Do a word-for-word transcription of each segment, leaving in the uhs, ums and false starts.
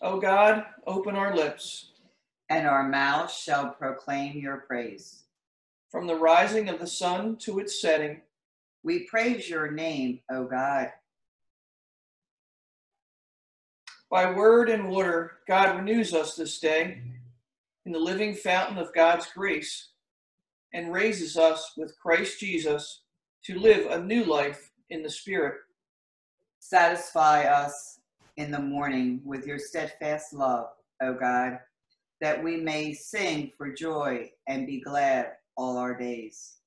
O God, open our lips, and our mouths shall proclaim your praise. from the rising of the sun to its setting. We praise your name, O God. By word and water, God renews us this day in the living fountain of God's grace, and raises us with Christ Jesus to live a new life in the Spirit. Satisfy us in the morning with your steadfast love, O God, that we may sing for joy and be glad all our days.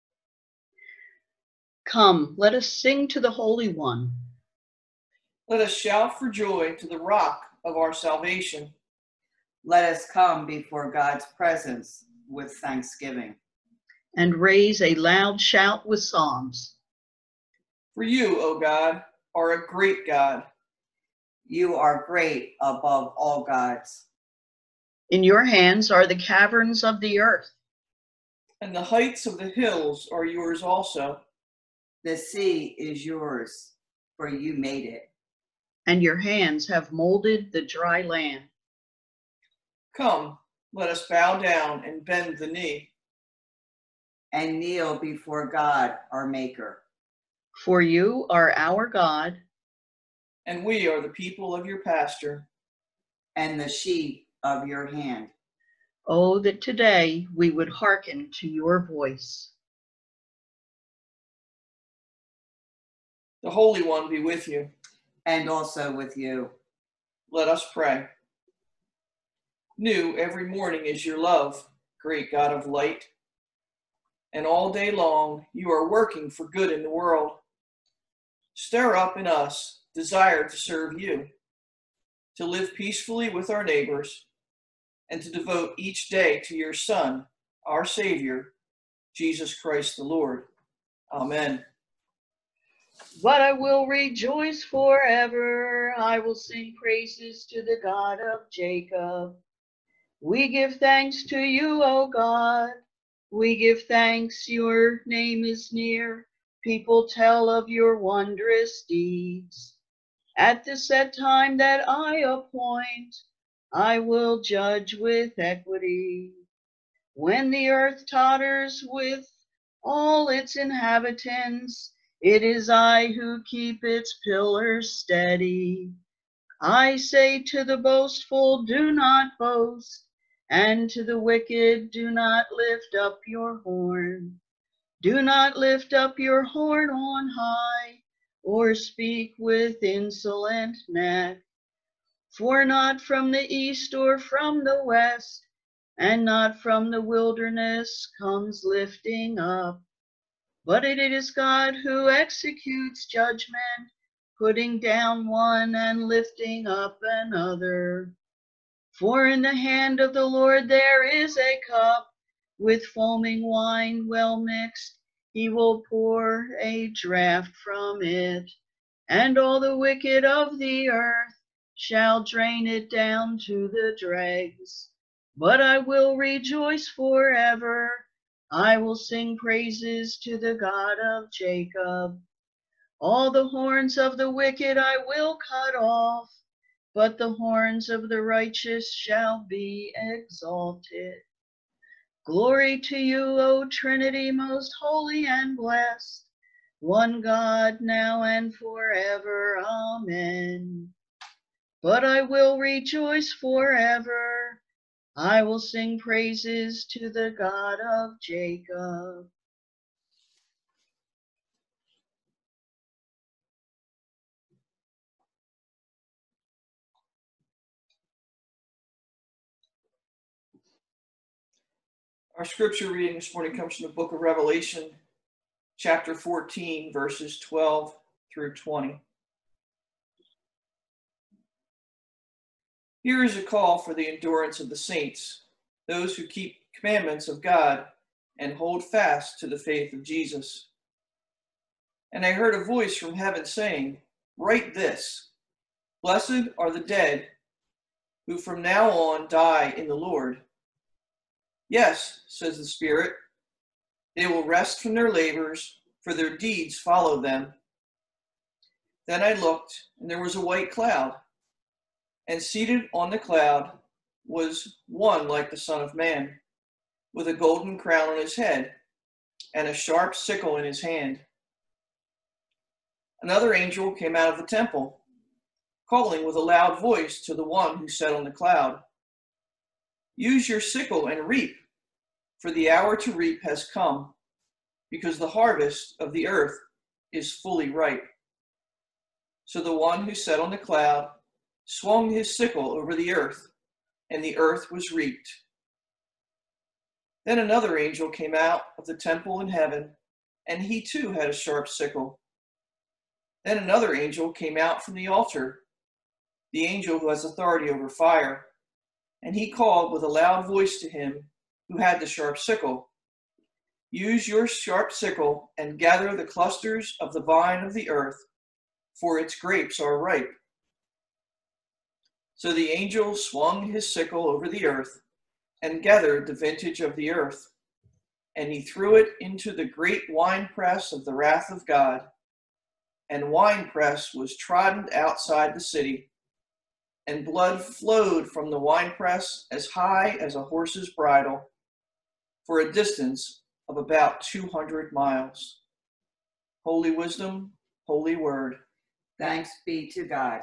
Come, let us sing to the Holy One. Let us shout for joy to the rock of our salvation. Let us come before God's presence with thanksgiving. And raise a loud shout with psalms. For you, O God, are a great God. You are great above all gods. In your hands are the caverns of the earth. And the heights of the hills are yours also. The sea is yours, for you made it. And your hands have molded the dry land. Come, let us bow down and bend the knee. And kneel before God, our Maker. For you are our God. And we are the people of your pasture. And the sheep of your hand. Oh, that today we would hearken to your voice. The Holy One be with you. And also with you. Let us pray. New every morning is your love, great God of light. And all day long you are working for good in the world. Stir up in us desire to serve you, to live peacefully with our neighbors, and to devote each day to your Son, our Savior, Jesus Christ the Lord. Amen. But I will rejoice forever. I will sing praises to the God of Jacob. We give thanks to you, O God. We give thanks, your name is near. People tell of your wondrous deeds. At the set time that I appoint, I will judge with equity. When the earth totters with all its inhabitants, it is I who keep its pillars steady. I say to the boastful, do not boast, and to the wicked, do not lift up your horn. Do not lift up your horn on high, or speak with insolent neck. For not from the east or from the west, and not from the wilderness comes lifting up. But it is God who executes judgment, putting down one and lifting up another. For in the hand of the Lord there is a cup with foaming wine well mixed. He will pour a draught from it, and all the wicked of the earth shall drain it down to the dregs. But I will rejoice forever. I will sing praises to the God of Jacob. All the horns of the wicked I will cut off, but the horns of the righteous shall be exalted. Glory to you, O Trinity, most holy and blessed, one God, now and forever. Amen. But I will rejoice forever. I will sing praises to the God of Jacob. Our scripture reading this morning comes from the book of Revelation, chapter fourteen, verses twelve through twenty. Here is a call for the endurance of the saints, those who keep commandments of God and hold fast to the faith of Jesus. And I heard a voice from heaven saying, write this, blessed are the dead who from now on die in the Lord. Yes, says the Spirit, they will rest from their labors, for their deeds follow them. Then I looked, and there was a white cloud, And seated on the cloud was one like the Son of Man, with a golden crown on his head and a sharp sickle in his hand. Another angel came out of the temple, calling with a loud voice to the one who sat on the cloud, "Use your sickle and reap, for the hour to reap has come, because the harvest of the earth is fully ripe." So the one who sat on the cloud swung his sickle over the earth, and the earth was reaped. Then another angel came out of the temple in heaven, and he too had a sharp sickle. Then another angel came out from the altar, the angel who has authority over fire, and he called with a loud voice to him who had the sharp sickle, "Use your sharp sickle and gather the clusters of the vine of the earth, for its grapes are ripe." So the angel swung his sickle over the earth and gathered the vintage of the earth, and he threw it into the great winepress of the wrath of God. And winepress was trodden outside the city, and blood flowed from the winepress as high as a horse's bridle, for a distance of about two hundred miles. Holy wisdom, holy word. Thanks be to God.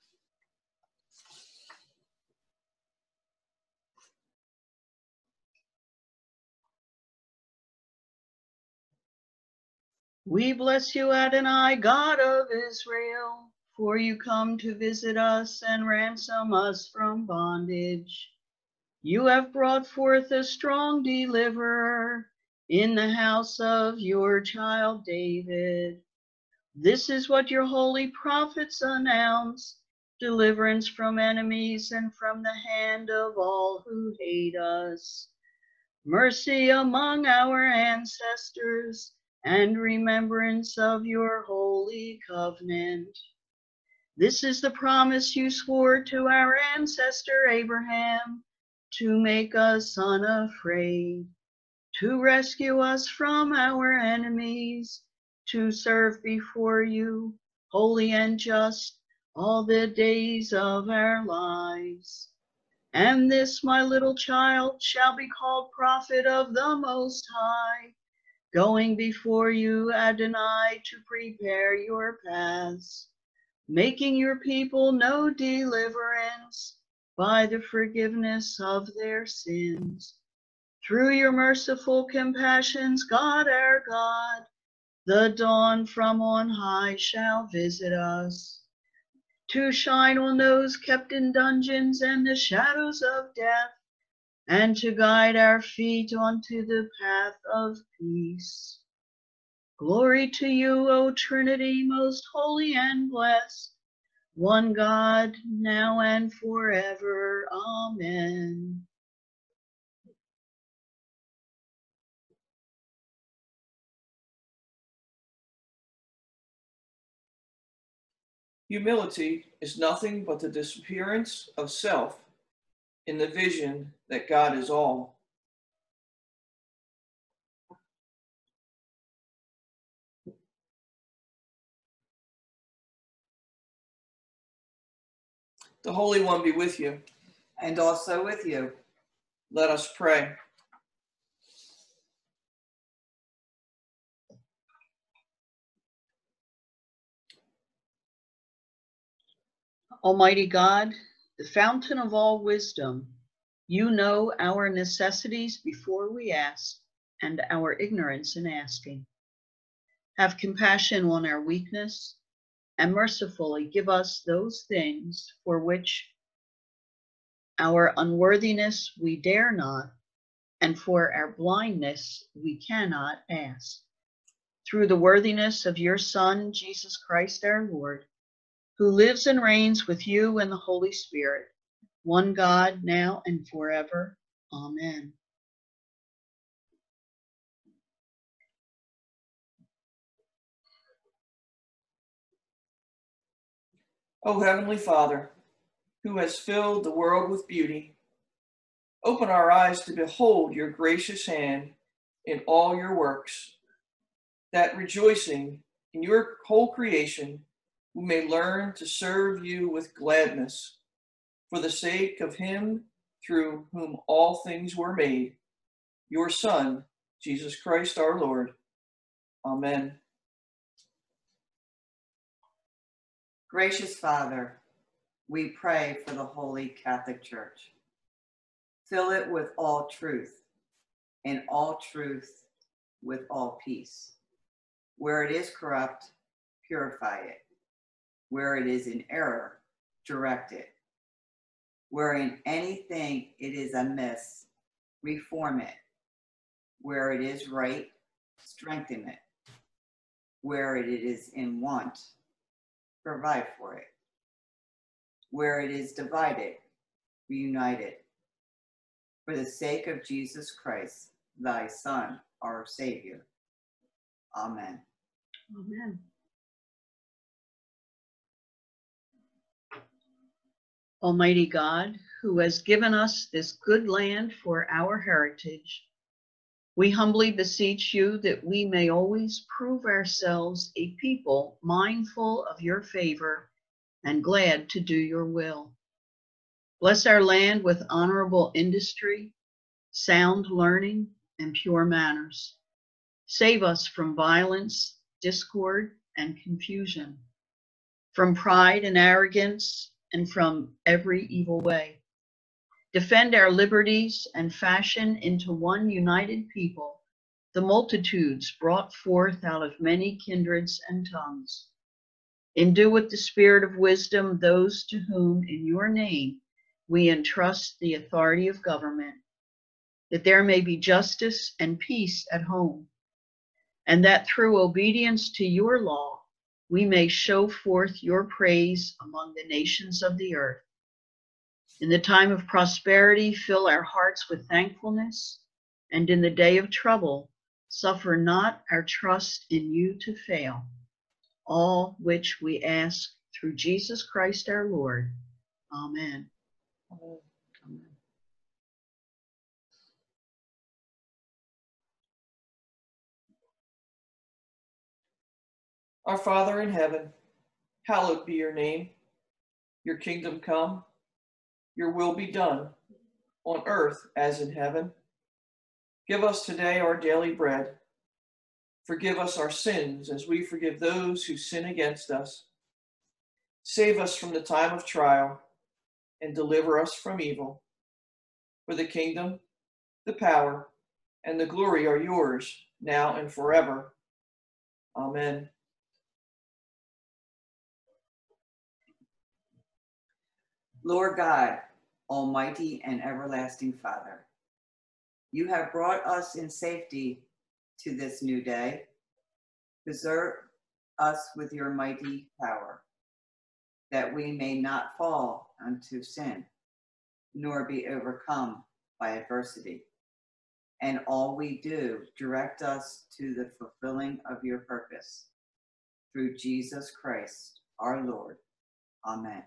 We bless you, Adonai, God of Israel, for you come to visit us and ransom us from bondage. You have brought forth a strong deliverer in the house of your child David. This is what your holy prophets announce: deliverance from enemies and from the hand of all who hate us. Mercy among our ancestors, and remembrance of your holy covenant. This is the promise you swore to our ancestor Abraham, to make us unafraid, to rescue us from our enemies, to serve before you, holy and just, all the days of our lives. And this, my little child, shall be called prophet of the Most High, going before you, Adonai, to prepare your paths, making your people know deliverance by the forgiveness of their sins. Through your merciful compassions, God our God, the dawn from on high shall visit us, to shine on those kept in dungeons and the shadows of death, and to guide our feet onto the path of peace. Glory to you, O Trinity, most holy and blessed, one God, now and forever. Amen. Humility is nothing but the disappearance of self in the vision that God is all. The Holy One be with you. And also with you. Let us pray. Almighty God, the fountain of all wisdom, you know our necessities before we ask, and our ignorance in asking. Have compassion on our weakness, and mercifully give us those things for which our unworthiness we dare not, and for our blindness we cannot ask. Through the worthiness of your Son, Jesus Christ our Lord, who lives and reigns with you and the Holy Spirit, one God, now and forever. Amen. O Heavenly Father, who has filled the world with beauty, open our eyes to behold your gracious hand in all your works, that rejoicing in your whole creation, we may learn to serve you with gladness for the sake of him through whom all things were made, your Son, Jesus Christ our Lord. Amen. Gracious Father, we pray for the Holy Catholic Church. Fill it with all truth, and all truth with all peace. Where it is corrupt, purify it. Where it is in error, direct it. Where in anything it is amiss, reform it. Where it is right, strengthen it. Where it is in want, provide for it. Where it is divided, reunite it. For the sake of Jesus Christ, thy Son, our Savior. Amen. Amen. Almighty God, who has given us this good land for our heritage, we humbly beseech you that we may always prove ourselves a people mindful of your favor and glad to do your will. Bless our land with honorable industry, sound learning, and pure manners. Save us from violence, discord, and confusion, from pride and arrogance, and from every evil way. Defend our liberties and fashion into one united people the multitudes brought forth out of many kindreds and tongues. Endue with the spirit of wisdom those to whom in your name we entrust the authority of government, that there may be justice and peace at home, and that through obedience to your law we may show forth your praise among the nations of the earth. In the time of prosperity, fill our hearts with thankfulness, and in the day of trouble, suffer not our trust in you to fail. All which we ask through Jesus Christ our Lord. Amen. Amen. Amen. Our Father in heaven, hallowed be your name. Your kingdom come, your will be done, on earth as in heaven. Give us today our daily bread. Forgive us our sins as we forgive those who sin against us. Save us from the time of trial and deliver us from evil. For the kingdom, the power, and the glory are yours, now and forever. Amen. Lord God, Almighty and everlasting Father, you have brought us in safety to this new day. Preserve us with your mighty power, that we may not fall unto sin, nor be overcome by adversity. And all we do, direct us to the fulfilling of your purpose. Through Jesus Christ, our Lord. Amen.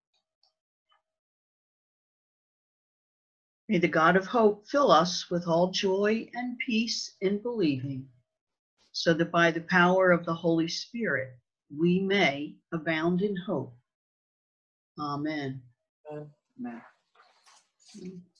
May the God of hope fill us with all joy and peace in believing, so that by the power of the Holy Spirit we may abound in hope. Amen. Amen. Amen.